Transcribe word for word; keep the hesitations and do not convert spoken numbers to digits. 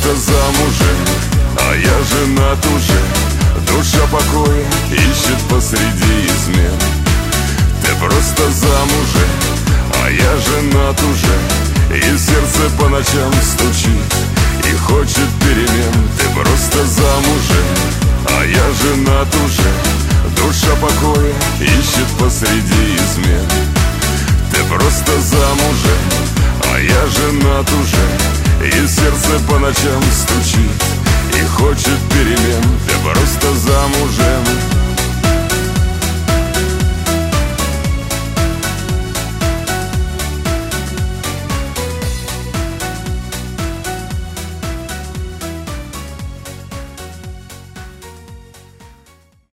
просто замужем, а я женат уже. Душа покоя ищет посреди измен. Ты просто замужем, а я женат уже. И сердце по ночам стучит и хочет перемен. Ты просто замужем, а я женат уже. Душа покоя ищет посреди измен. Ты просто замужем, а я женат уже. И сердце по ночам стучит и хочет перемен. Ты просто замужем.